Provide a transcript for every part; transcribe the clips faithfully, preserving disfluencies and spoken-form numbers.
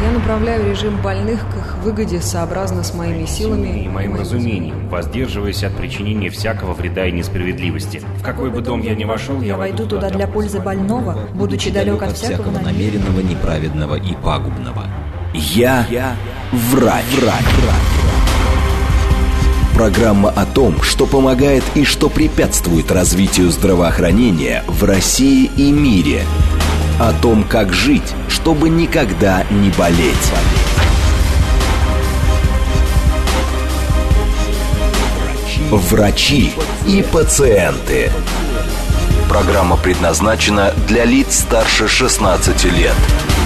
Я направляю режим больных к их выгоде сообразно с моими силами и моим разумением, воздерживаясь от причинения всякого вреда и несправедливости. В какой бы дом я ни вошел, я войду туда для пользы больного, будучи далек от всякого намеренного, неправедного и пагубного. Я, я врач. врач. Программа о том, что помогает и что препятствует развитию здравоохранения в России и мире. О том, как жить, чтобы никогда не болеть. Врачи и пациенты. Программа предназначена для лиц старше шестнадцати лет.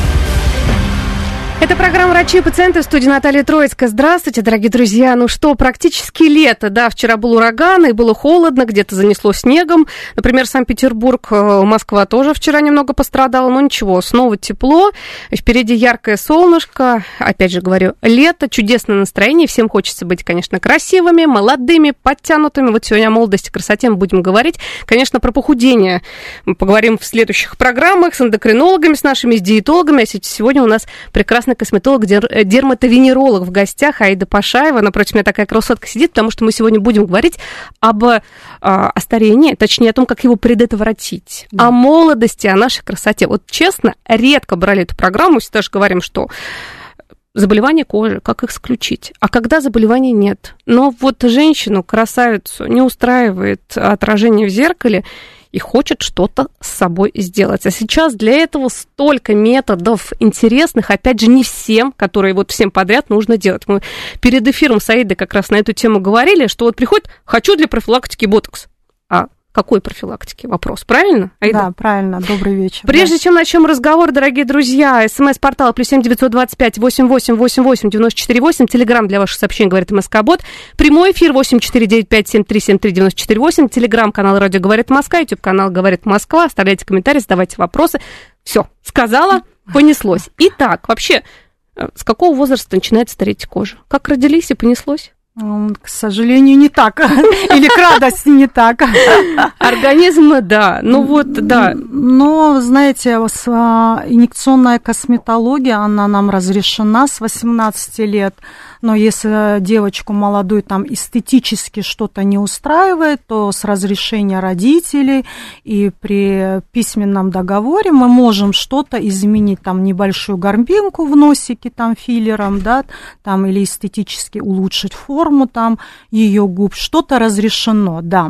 Это программа «Врачи и пациенты», в студии Наталья Троицкая. Здравствуйте, дорогие друзья. Ну что, практически лето, да, вчера был ураган, и было холодно, где-то занесло снегом. Например, Санкт-Петербург, Москва тоже вчера немного пострадала, но ничего, снова тепло, впереди яркое солнышко, опять же говорю, лето, чудесное настроение, всем хочется быть, конечно, красивыми, молодыми, подтянутыми. Вот сегодня о молодости и красоте мы будем говорить. Конечно, про похудение мы поговорим в следующих программах с эндокринологами, с нашими, с диетологами. А сегодня у нас прекрасный косметолог, дер- дерматовенеролог в гостях Аида Пашаева. Напротив меня такая красотка сидит, потому что мы сегодня будем говорить об а, о старении, точнее о том, как его предотвратить, да. О молодости, о нашей красоте. Вот честно, редко брали эту программу, всегда же говорим, что заболевания кожи, как их исключить, а когда заболеваний нет. Но вот женщину, красавицу, не устраивает отражение в зеркале, и хочет что-то с собой сделать. А сейчас для этого столько методов интересных, опять же, не всем, которые вот всем подряд нужно делать. Мы перед эфиром с Аидой как раз на эту тему говорили, что вот приходит, хочу для профилактики ботокс. А какой профилактики? Вопрос. Правильно, Аида? Да, правильно. Добрый вечер. Прежде да. чем начнем разговор, дорогие друзья, смс-портал плюс семь девятьсот двадцать пять восемьдесят восемь восемьдесят восемь девяносто четыре восемь, телеграмм для ваших сообщений, говорит МСК-бот, прямой эфир восемь четыре девять пять семь три семь три девяносто четыре восемь, телеграм-канал «Радио говорит Москва», ютуб-канал «Говорит Москва», оставляйте комментарии, задавайте вопросы. Все, сказала, понеслось. Итак, вообще, с какого возраста начинает стареть кожа? Как родились и понеслось? К сожалению, не так. Или к радости не так. Организм, да. Ну вот, да. Но, знаете, инъекционная косметология, она нам разрешена с восемнадцати лет. Но если девочку молодую там эстетически что-то не устраивает, то с разрешения родителей и при письменном договоре мы можем что-то изменить, там небольшую горбинку в носике, там филлером, да, там или эстетически улучшить форму там ее губ, что-то разрешено, да.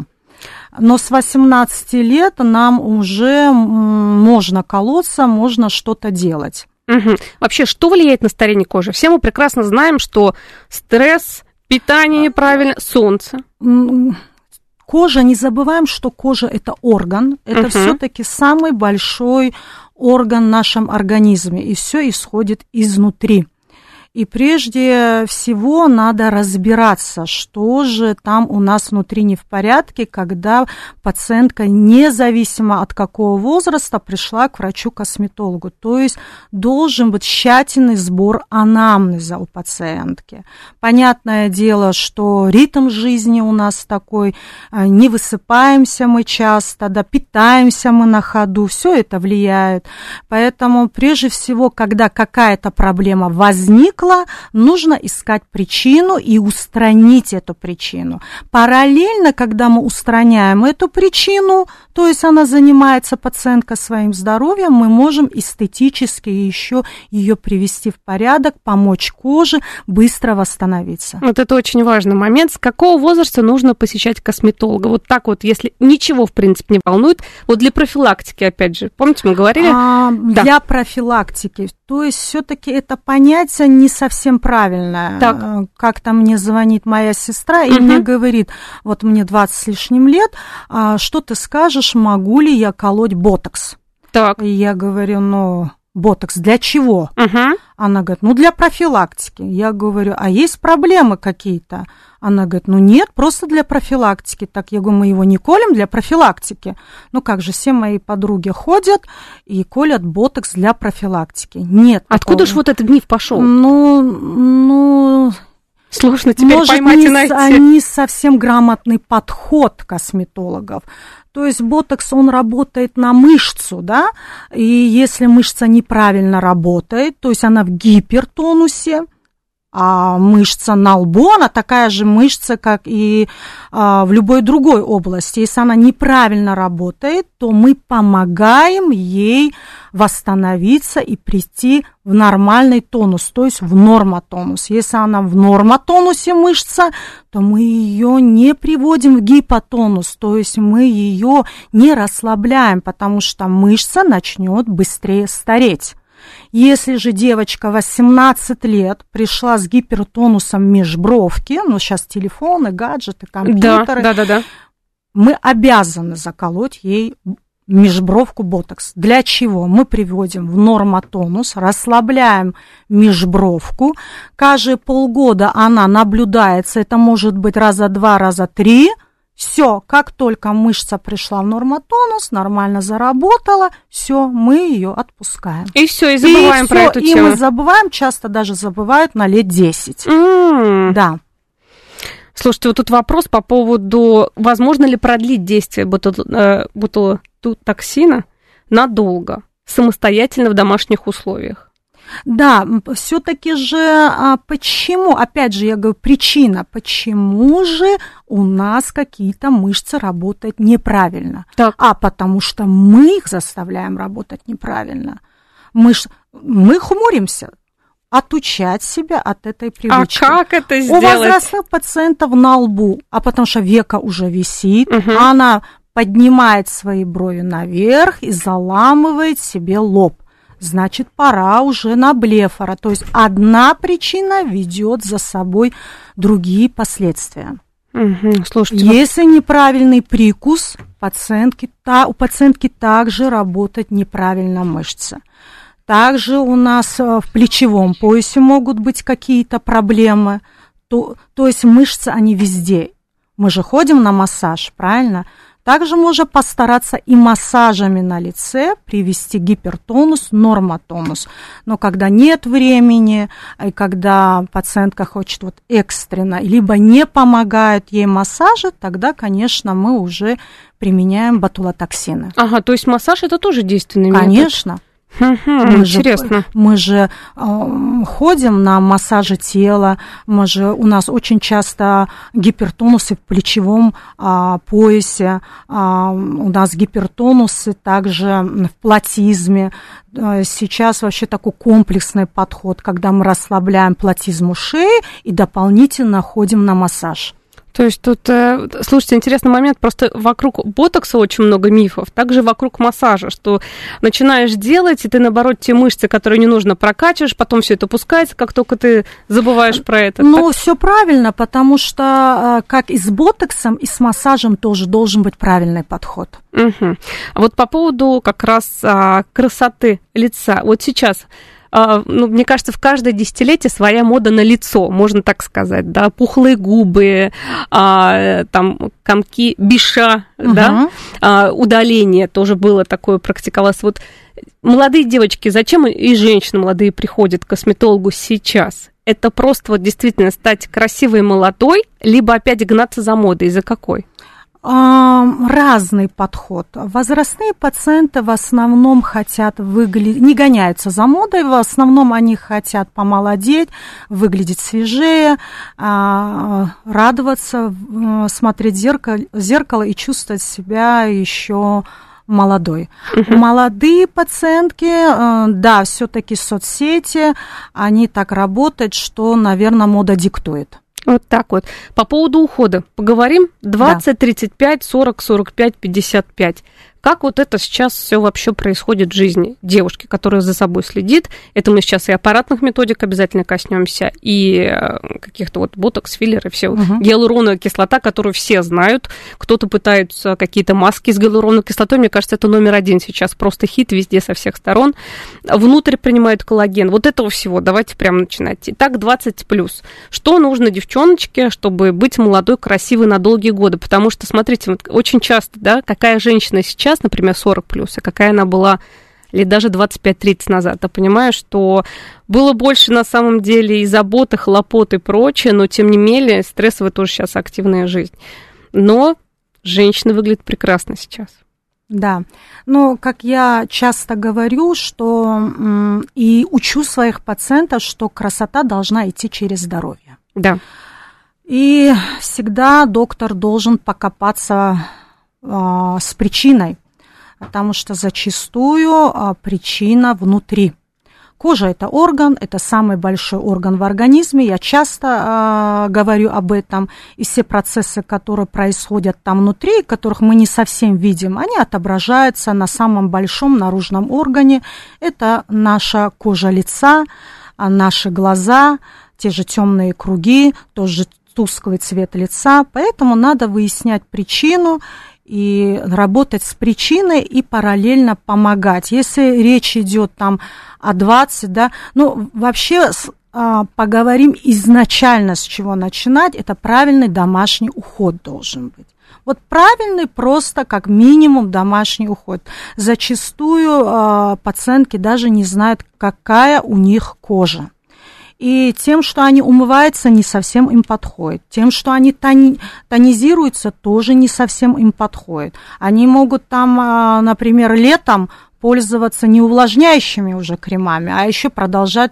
Но с восемнадцати лет нам уже можно колоться, можно что-то делать. Угу. Вообще, что влияет на старение кожи? Все мы прекрасно знаем, что стресс, питание неправильно, солнце. Кожа, не забываем, что кожа – это орган, это угу. все-таки самый большой орган в нашем организме, и все исходит изнутри. И прежде всего надо разбираться, что же там у нас внутри не в порядке, когда пациентка, независимо от какого возраста, пришла к врачу-косметологу. То есть должен быть тщательный сбор анамнеза у пациентки. Понятное дело, что ритм жизни у нас такой, не высыпаемся мы часто, да, питаемся мы на ходу, все это влияет. Поэтому прежде всего, когда какая-то проблема возникла, нужно искать причину и устранить эту причину. Параллельно, когда мы устраняем эту причину, то есть она занимается, пациентка, своим здоровьем, мы можем эстетически еще ее привести в порядок, помочь коже быстро восстановиться. Вот это очень важный момент. С какого возраста нужно посещать косметолога? Вот так вот, если ничего, в принципе, не волнует. Вот для профилактики, опять же, помните, мы говорили? А, да. Для профилактики. То есть все-таки это понятие не совсем правильное. Так. Как-то мне звонит моя сестра и угу. мне говорит, вот мне двадцать с лишним лет, а что ты скажешь, могу ли я колоть ботокс? Так. И я говорю, ну, ботокс для чего? Угу. Она говорит, ну, для профилактики. Я говорю, а есть проблемы какие-то? Она говорит, ну, нет, просто для профилактики. Так, я говорю, мы его не колем для профилактики. Ну, как же, все мои подруги ходят и колят ботокс для профилактики. Нет. Откуда же вот этот миф пошел? Ну, ну... Сложно теперь Может, поймать не, и найти. не совсем грамотный подход косметологов. То есть ботокс, он работает на мышцу, да, и если мышца неправильно работает, то есть она в гипертонусе, а мышца на лбу, она такая же мышца, как и а, в любой другой области. Если она неправильно работает, то мы помогаем ей восстановиться и прийти в нормальный тонус, то есть в нормотонус. Если она в нормотонусе мышца, то мы ее не приводим в гипотонус, то есть мы ее не расслабляем, потому что мышца начнет быстрее стареть. Если же девочка восемнадцать лет пришла с гипертонусом межбровки, ну сейчас телефоны, гаджеты, компьютеры, да, да, да, да. мы обязаны заколоть ей межбровку ботокс. Для чего? Мы приводим в нормотонус, расслабляем межбровку. Каждые полгода она наблюдается, это может быть раза два, раза три. Все, как только мышца пришла в нормотонус, нормально заработала, все, мы ее отпускаем. И все, и забываем и про всё, эту и тему. мы забываем, часто даже забывают на лет десять. Mm. Да. Слушайте, вот тут вопрос по поводу, возможно ли продлить действие ботулотоксина надолго, самостоятельно в домашних условиях? Да, все-таки же, а, почему, опять же, я говорю, причина, почему же у нас какие-то мышцы работают неправильно? Так. А потому что мы их заставляем работать неправильно. Мы, ж, мы хмуримся. Отучать себя от этой привычки. А как это сделать? У возрастных пациентов на лбу, а потому что века уже висит, угу. она поднимает свои брови наверх и заламывает себе лоб. Значит, пора уже на блефора. То есть одна причина ведет за собой другие последствия. Угу, слушайте, если вот... неправильный прикус, пациентки, та, у пациентки также работает неправильно мышца. Также у нас в плечевом поясе могут быть какие-то проблемы. То, то есть мышцы, они везде. Мы же ходим на массаж, правильно? Также можно постараться и массажами на лице привести гипертонус, нормотонус. Но когда нет времени, и когда пациентка хочет вот экстренно, либо не помогают ей массажи, тогда, конечно, мы уже применяем ботулотоксины. Ага, то есть массаж это тоже действенный метод? Конечно. Угу, мы интересно. Же, мы же э, ходим на массажи тела, мы же, у нас очень часто гипертонусы в плечевом э, поясе, э, у нас гипертонусы также в платизме. Э, сейчас вообще такой комплексный подход, когда мы расслабляем платизму шеи и дополнительно ходим на массаж. То есть тут, э, слушайте, интересный момент, просто вокруг ботокса очень много мифов, также вокруг массажа, что начинаешь делать, и ты, наоборот, те мышцы, которые не нужно, прокачиваешь, потом все это опускается, как только ты забываешь про это. Ну, все правильно, потому что как и с ботоксом, и с массажем тоже должен быть правильный подход. Угу. А вот по поводу как раз а, красоты лица, вот сейчас... Ну, мне кажется, в каждое десятилетие своя мода на лицо, можно так сказать, да, пухлые губы, а, там, комки, биша, uh-huh. да, а, удаление тоже было такое, практиковалось. Вот молодые девочки, зачем и женщины молодые приходят к косметологу сейчас? Это просто вот действительно стать красивой и молодой, либо опять гнаться за модой, за какой? Разный подход. Возрастные пациенты в основном хотят выглядеть, не гоняются за модой, в основном они хотят помолодеть, выглядеть свежее, радоваться, смотреть в зеркало, зеркало и чувствовать себя еще молодой. Uh-huh. Молодые пациентки, да, все-таки соцсети, они так работают, что, наверное, мода диктует. Вот так вот. По поводу ухода поговорим. двадцать, тридцать пять, сорок, сорок пять, пятьдесят пять. Как вот это сейчас все вообще происходит в жизни девушки, которая за собой следит? Это мы сейчас и аппаратных методик обязательно коснемся, и каких-то вот ботокс, филлеры, все. Uh-huh. Гиалуроновая кислота, которую все знают. Кто-то пытается какие-то маски с гиалуроновой кислотой. Мне кажется, это номер один сейчас. Просто хит везде со всех сторон. Внутрь принимают коллаген. Вот этого всего. Давайте прямо начинать. Итак, двадцать плюс. Что нужно девчоночке, чтобы быть молодой, красивой на долгие годы? Потому что, смотрите, вот очень часто, да, какая женщина сейчас, например, сорок плюс, а какая она была лет даже двадцать пять тридцать назад. Я понимаю, что было больше на самом деле и забот, и хлопот, и прочее, но тем не менее стрессовая тоже сейчас активная жизнь. Но женщина выглядит прекрасно сейчас. Да, но, как я часто говорю, что м, и учу своих пациентов, что красота должна идти через здоровье. Да. И всегда доктор должен покопаться а, с причиной, потому что зачастую а, причина внутри. Кожа – это орган, это самый большой орган в организме. Я часто э, говорю об этом. И все процессы, которые происходят там внутри, которых мы не совсем видим, они отображаются на самом большом наружном органе. Это наша кожа лица, наши глаза, те же темные круги, тоже тусклый цвет лица. Поэтому надо выяснять причину и работать с причиной и параллельно помогать. Если речь идет там о двадцати, да, ну, вообще а, поговорим изначально, с чего начинать, это правильный домашний уход должен быть. Вот правильный просто как минимум домашний уход. Зачастую а, пациентки даже не знают, какая у них кожа. И тем, что они умываются, не совсем им подходит. Тем, что они тони, тонизируются, тоже не совсем им подходит. Они могут там, например, летом пользоваться не увлажняющими уже кремами, а еще продолжать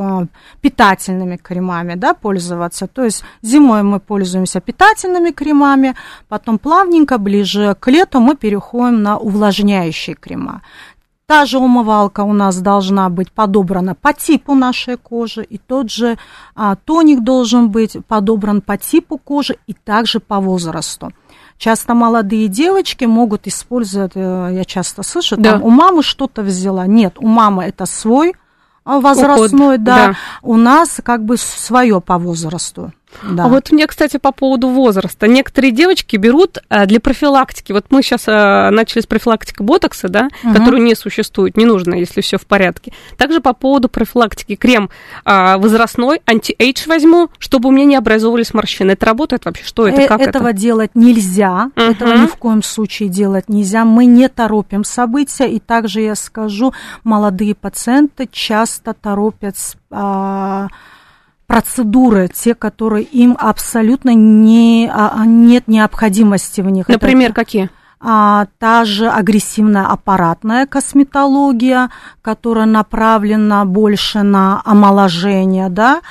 питательными кремами, да, пользоваться. То есть зимой мы пользуемся питательными кремами, потом плавненько, ближе к лету мы переходим на увлажняющие крема. Та же умывалка у нас должна быть подобрана по типу нашей кожи, и тот же а, тоник должен быть подобран по типу кожи и также по возрасту. Часто молодые девочки могут использовать, я часто слышу, да. Там у мамы что-то взяла. Нет, у мамы это свой возрастной, Уход, да. да, у нас как бы свое по возрасту. Да. А вот мне, кстати, по поводу возраста. Некоторые девочки берут для профилактики. Вот мы сейчас начали с профилактики ботокса, да, угу. которую не существует, не нужно, если все в порядке. Также по поводу профилактики крем возрастной, анти-эйдж возьму, чтобы у меня не образовывались морщины. Это работает вообще? Что это? Как Этого это? делать нельзя. Угу. Этого ни в коем случае делать нельзя. Мы не торопим события. И также я скажу, молодые пациенты часто торопят а, процедуры, те, которые им абсолютно не, а, нет необходимости в них. Например, это, какие? А, та же агрессивная аппаратная косметология, которая направлена больше на омоложение, да,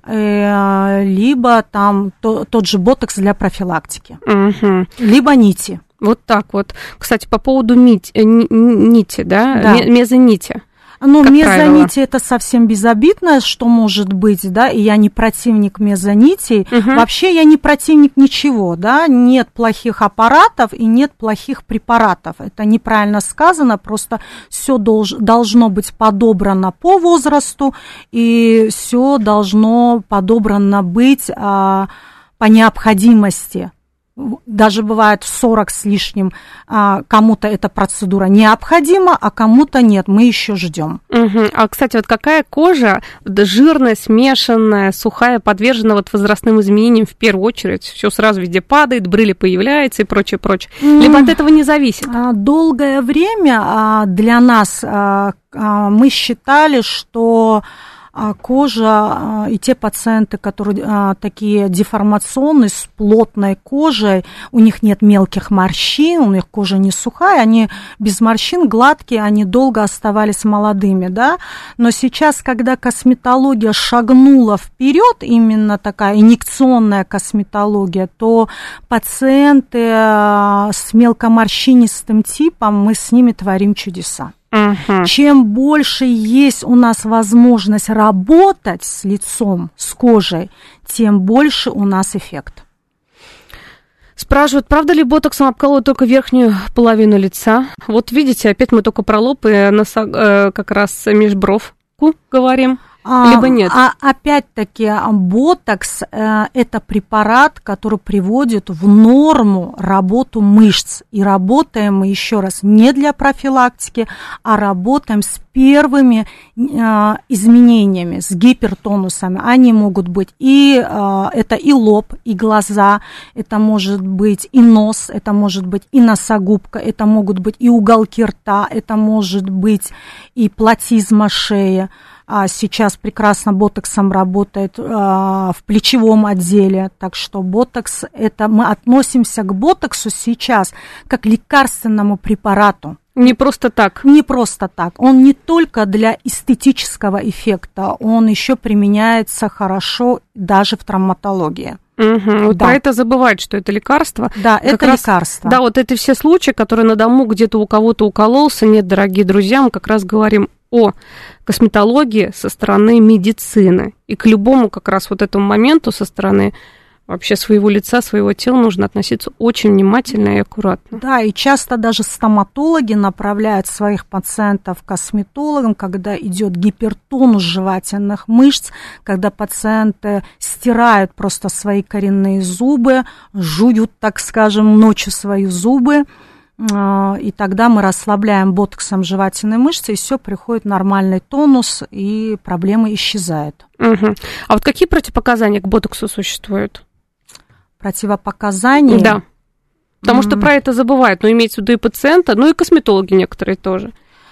э, либо там то, тот же ботокс для профилактики, угу. либо нити. Вот так вот. Кстати, по поводу нити, нити да, да. мезонити. Ну, мезонити это совсем безобидно, что может быть, да, и я не противник мезонитей. Угу. Вообще я не противник ничего, да, нет плохих аппаратов и нет плохих препаратов. Это неправильно сказано, просто все долж, должно быть подобрано по возрасту, и все должно подобрано быть а, по необходимости. Даже бывает сорок с лишним, кому-то эта процедура необходима, а кому-то нет, мы еще ждем. Угу. А, кстати, вот какая кожа жирная, смешанная, сухая, подвержена вот возрастным изменениям в первую очередь? Все сразу везде падает, брыли появляются и прочее, прочее. Либо от этого не зависит? Долгое время для нас мы считали, что кожа и те пациенты, которые а, такие деформационные, с плотной кожей, у них нет мелких морщин, у них кожа не сухая, они без морщин, гладкие, они долго оставались молодыми, да, но сейчас, когда косметология шагнула вперед, именно такая инъекционная косметология, то пациенты а, с мелкоморщинистым типом, мы с ними творим чудеса. Uh-huh. Чем больше есть у нас возможность работать с лицом, с кожей, тем больше у нас эффект. Спрашивают, правда ли ботоксом обкалывают только верхнюю половину лица? Вот видите, опять мы только про лоб и носо, э, как раз межбровку говорим. либо нет? А, опять-таки, ботокс э, – это препарат, который приводит в норму работу мышц. И работаем мы, еще раз, не для профилактики, а работаем с первыми э, изменениями, с гипертонусами. Они могут быть и, э, это и лоб, и глаза, это может быть и нос, это может быть и носогубка, это могут быть и уголки рта, это может быть и платизма шеи. А сейчас прекрасно ботоксом работает а, в плечевом отделе, так что ботокс, это мы относимся к ботоксу сейчас как к лекарственному препарату. Не просто так. Не просто так. Он не только для эстетического эффекта, он еще применяется хорошо даже в травматологии. Угу. Вот да. Про это забывают, что это лекарство. Да, как это раз, лекарство. Да, вот это все случаи, которые на дому где-то у кого-то укололся. Нет, дорогие друзья, мы как раз говорим о косметологии со стороны медицины. И к любому как раз вот этому моменту со стороны вообще своего лица, своего тела нужно относиться очень внимательно и аккуратно. Да, и часто даже стоматологи направляют своих пациентов к косметологам, когда идет гипертонус жевательных мышц, когда пациенты стирают просто свои коренные зубы, жуют, так скажем, ночью свои зубы, и тогда мы расслабляем ботоксом жевательные мышцы, и все, приходит нормальный тонус, и проблемы исчезают. Угу. А вот какие противопоказания к ботоксу существуют? Противопоказания? Да, потому mm. что про это забывают, но имеется в виду и пациента, ну и косметологи некоторые тоже.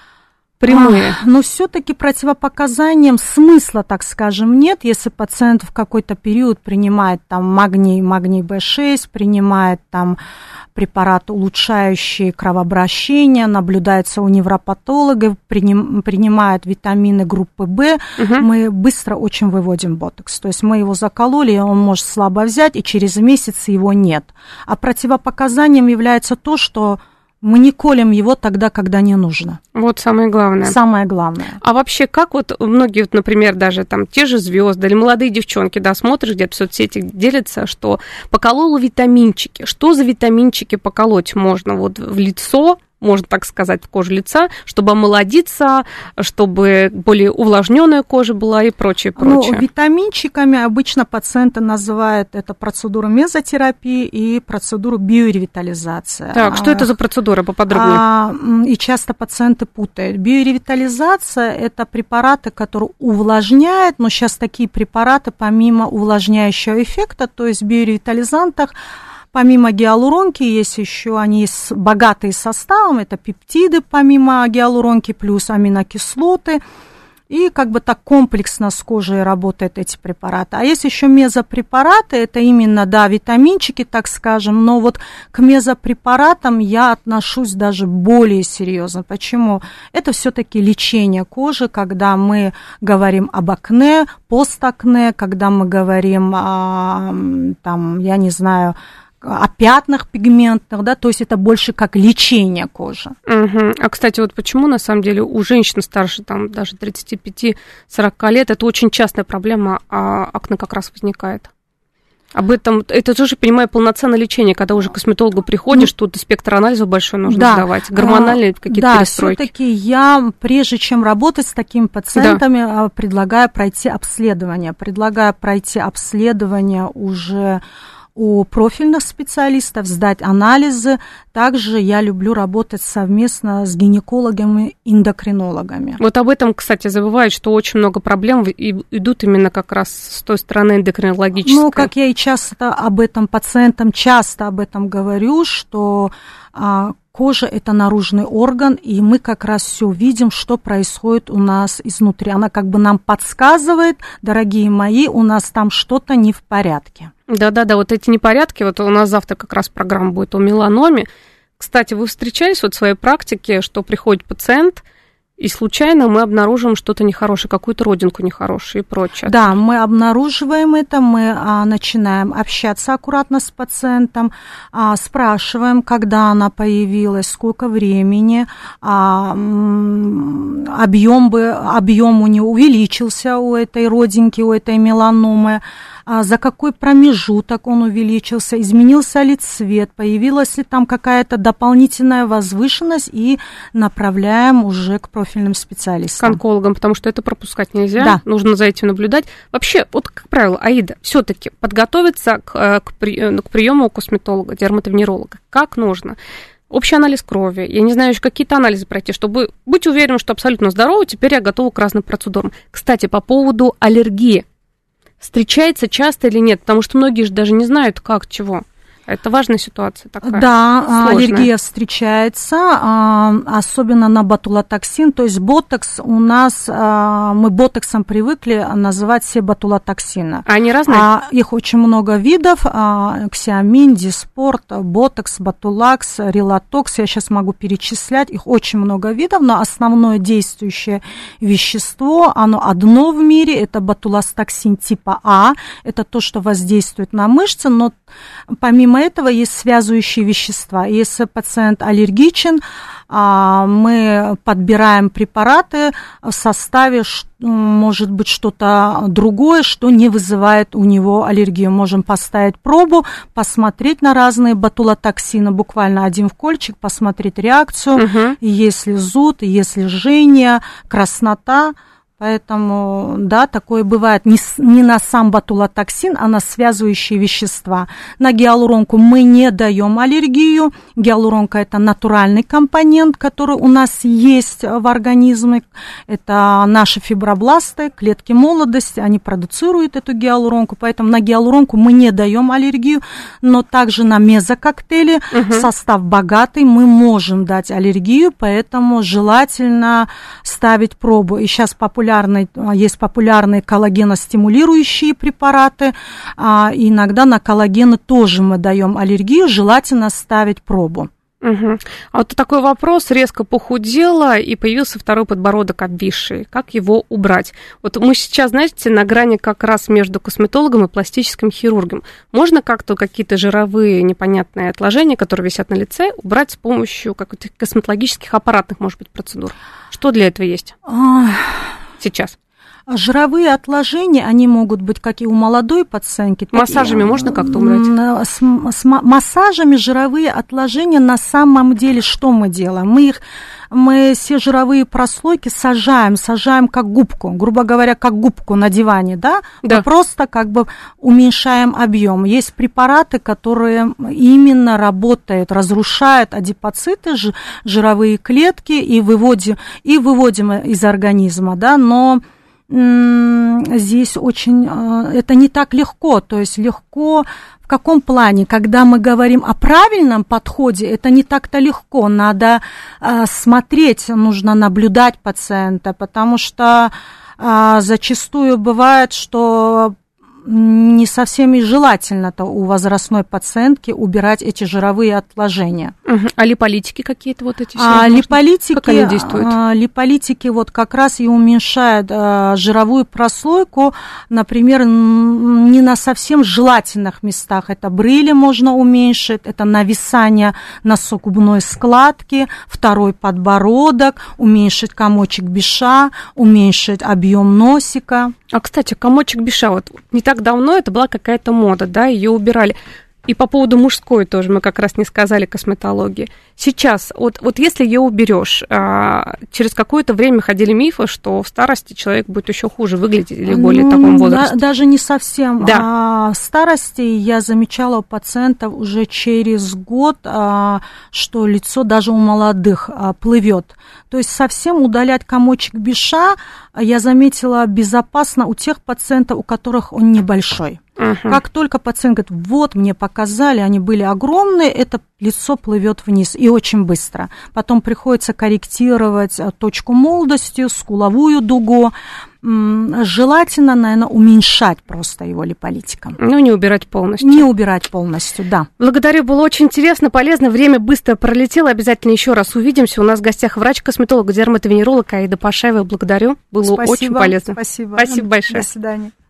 Прямые. А, но все-таки противопоказаниям смысла, так скажем, нет, если пациент в какой-то период принимает там магний, магний бэ шесть, принимает там препараты, улучшающие кровообращение, наблюдается у невропатолога, приним, принимает витамины группы В, угу. мы быстро очень выводим ботокс. То есть мы его закололи, он может слабо взять, и через месяц его нет. А противопоказанием является то, что мы не колем его тогда, когда не нужно. Вот самое главное. Самое главное. А вообще, как вот многие, вот, например, даже там те же звезды или молодые девчонки, да, смотришь где-то в соцсетях, делятся, что поколола витаминчики. Что за витаминчики поколоть можно вот в лицо, можно так сказать, в кожу лица, чтобы омолодиться, чтобы более увлажненная кожа была и прочее, прочее. Ну, витаминчиками обычно пациенты называют это процедуру мезотерапии и процедуру биоревитализации. Так, что это за процедура, поподробнее? А, и часто пациенты путают. Биоревитализация – это препараты, которые увлажняют, но сейчас такие препараты, помимо увлажняющего эффекта, то есть в биоревитализантах, помимо гиалуронки, есть еще, они есть богатые составом, это пептиды, помимо гиалуронки, плюс аминокислоты, и как бы так комплексно с кожей работают эти препараты. А есть еще мезопрепараты, это именно, да, витаминчики, так скажем, но вот к мезопрепаратам я отношусь даже более серьезно. Почему? Это все-таки лечение кожи, когда мы говорим об акне, постакне, когда мы говорим, о, там, я не знаю, о пятнах пигментных, да, то есть это больше как лечение кожи. Угу. А, кстати, вот почему, на самом деле, у женщин старше, там, даже тридцати пяти - сорока лет, это очень частая проблема, а акне как раз возникает? Об этом, это тоже, понимаю, полноценное лечение, когда уже к косметологу приходишь, ну, тут спектр анализов большой нужно да, сдавать, гормональные какие-то да, перестройки. Да, все-таки я, прежде чем работать с такими пациентами, да. предлагаю пройти обследование, предлагаю пройти обследование уже у профильных специалистов, сдать анализы. Также я люблю работать совместно с гинекологами, эндокринологами. Вот об этом, кстати, забывают, что очень много проблем идут именно как раз с той стороны эндокринологической. Ну, как я и часто об этом пациентам, часто об этом говорю, что а, кожа – это наружный орган, и мы как раз все видим, что происходит у нас изнутри. Она как бы нам подсказывает, дорогие мои, у нас там что-то не в порядке. Да-да-да, вот эти непорядки, вот у нас завтра как раз программа будет о меланоме. Кстати, вы встречались вот в своей практике, что приходит пациент, и случайно мы обнаружим что-то нехорошее, какую-то родинку нехорошую и прочее. Да, мы обнаруживаем это, мы а, начинаем общаться аккуратно с пациентом, а, спрашиваем, когда она появилась, сколько времени, а, объем, бы, объем у нее увеличился у этой родинки, у этой меланомы, а, за какой промежуток он увеличился, изменился ли цвет, появилась ли там какая-то дополнительная возвышенность, и направляем уже к профильным специалистам. К онкологам, потому что это пропускать нельзя, да. Нужно за этим наблюдать. Вообще, вот, как правило, Аида, все-таки подготовиться к, к, при, к приему у косметолога, дерматовенеролога, как нужно? Общий анализ крови, я не знаю, еще какие-то анализы пройти, чтобы быть уверенным, что абсолютно здорово, теперь я готова к разным процедурам. Кстати, по поводу аллергии. Встречается часто или нет? Потому что многие же даже не знают, как, чего. Это важная ситуация такая. Да, сложная. Аллергия встречается, особенно на ботулотоксин. То есть ботокс у нас, мы ботоксом привыкли называть все ботулотоксины. А они разные? Их очень много видов. Ксиамин, Диспорт, ботокс, ботулакс, релатокс. Я сейчас могу перечислять. Их очень много видов, но основное действующее вещество, оно одно в мире, это ботулостоксин типа А. Это то, что воздействует на мышцы, но помимо этого есть связывающие вещества. Если пациент аллергичен, мы подбираем препараты в составе, может быть, что-то другое, что не вызывает у него аллергию. Можем поставить пробу, посмотреть на разные ботулотоксины, буквально один в кольчик, посмотреть реакцию, угу. Если зуд, если жжение, краснота. Поэтому, да, такое бывает не, не на сам ботулотоксин, а на связывающие вещества. На гиалуронку мы не даем аллергию. Гиалуронка – это натуральный компонент, который у нас есть в организме. Это наши фибробласты, клетки молодости, они продуцируют эту гиалуронку. Поэтому на гиалуронку мы не даем аллергию, но также на мезококтейли, угу. Состав богатый, мы можем дать аллергию, поэтому желательно ставить пробу. И сейчас популярно есть популярные коллагеностимулирующие препараты, а иногда на коллагены тоже мы даем аллергию, желательно ставить пробу. Угу. А вот такой вопрос: резко похудела и появился второй подбородок обвисший. Как его убрать? Вот мы сейчас, знаете, на грани как раз между косметологом и пластическим хирургом. Можно как-то какие-то жировые непонятные отложения, которые висят на лице, убрать с помощью каких-то косметологических аппаратных, может быть, процедур? Что для этого есть сейчас? Жировые отложения, они могут быть как и у молодой пациентки. Массажами и, можно как-то убрать? С, с массажами жировые отложения на самом деле что мы делаем? Мы их, мы все жировые прослойки сажаем, сажаем как губку, грубо говоря, как губку на диване, да? Да. Мы просто как бы уменьшаем объем. Есть препараты, которые именно работают, разрушают адипоциты, жировые клетки и выводим, и выводим из организма, да, но здесь очень, это не так легко, то есть легко в каком плане, когда мы говорим о правильном подходе, это не так-то легко, надо смотреть, нужно наблюдать пациента, потому что зачастую бывает, что не совсем и желательно-то у возрастной пациентки убирать эти жировые отложения. Угу. А липолитики какие-то вот эти все? А, липолитики, как они действуют? А, липолитики вот как раз и уменьшают а, жировую прослойку, например, не на совсем желательных местах. Это брыли можно уменьшить, это нависание носогубной складки, второй подбородок, уменьшить комочек биша, уменьшить объем носика. А, кстати, комочек биша, вот не так давно это была какая-то мода, да, ее убирали. И по поводу мужской тоже мы как раз не сказали косметологии. Сейчас, вот, вот если ее уберешь, а, через какое-то время ходили мифы, что в старости человек будет еще хуже выглядеть или более ну, таком возрасте. Да, даже не совсем. Да. А, в старости я замечала у пациентов уже через год, а, что лицо даже у молодых а, плывет. То есть совсем удалять комочек биша я заметила безопасно у тех пациентов, у которых он небольшой. Uh-huh. Как только пациент говорит, вот мне показали, они были огромные, это лицо плывет вниз и очень быстро. Потом приходится корректировать точку молодости, скуловую дугу. Желательно, наверное, уменьшать просто его липолитиком. Ну, не убирать полностью. Не убирать полностью, да. Благодарю, было очень интересно, полезно. Время быстро пролетело. Обязательно еще раз увидимся. У нас в гостях врач-косметолог, дерматовенеролог Аида Пашаева. Благодарю. Было Спасибо, очень полезно. Спасибо. Спасибо большое. До свидания.